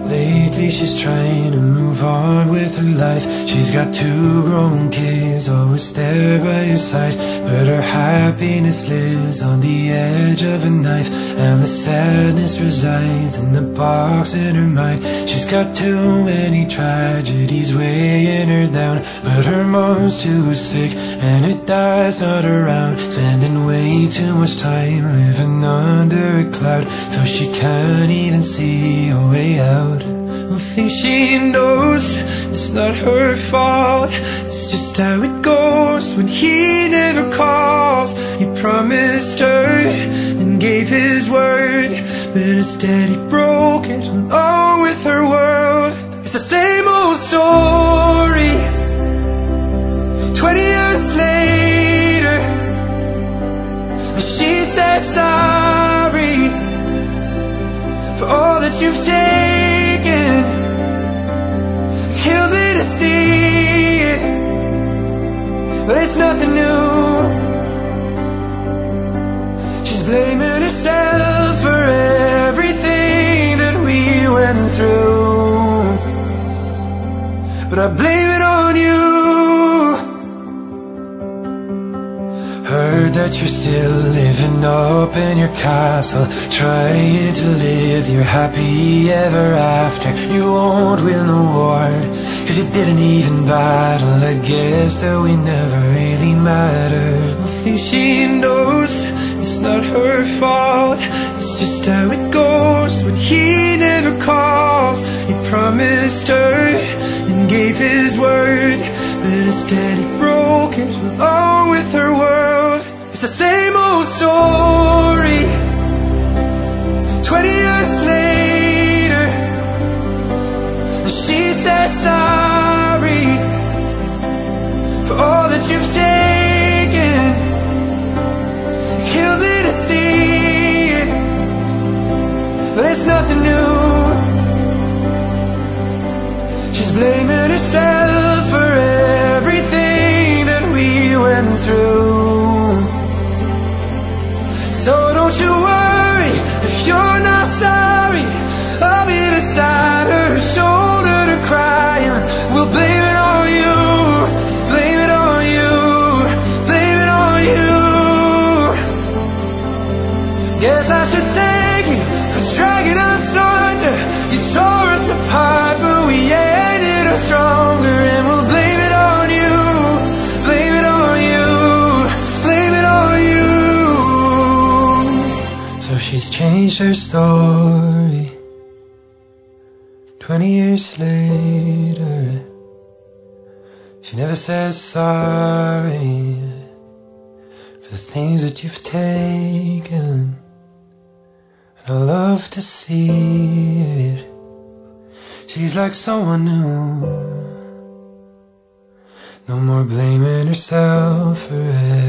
Lately she's trying to move on with her life. She's got 2 grown kids always there by her side, but her happiness lives on the edge of a knife, and the sadness resides in the box in her mind. She's got too many tragedies weighing her down, but her mom's too sick and her dad's not around, spending way too much time living under a cloud, so she can't even see a way out. I think she knows it's not her fault, it's just how it goes when he never calls. He promised her and gave his word, but instead he broke it along with her world. It's the same old story 20 years later, but she says sorry for all that you've taken. Kills me to see it, but it's nothing new. She's blaming herself for everything that we went through, but I blame it on you. Heard that you're still living up in your castle, trying to live your happy ever after. You won't win the war, cause you didn't even battle. I guess that we never really mattered. I think she knows it's not her fault, it's just how it goes when he never calls. He promised her and gave his word, but instead he broke it along with her world. It's the same old story 20 years later, but she says sorry for all that you've taken. It kills me to see it, but it's nothing new. She's blaming herself for everything that we went through. So don't you worry if you're not sorry, I'll be beside her, shoulder to cry on. We'll blame it on you, blame it on you, blame it on you. Guess I should thank you for dragging us under. You tore us apart, but we ended up stronger, and we'll blame it on you, blame it on you, blame it on you. So she's changed her story 20 years later. She never says sorry for the things that you've taken, and I love to see it. She's like someone new, no more blaming herself for it.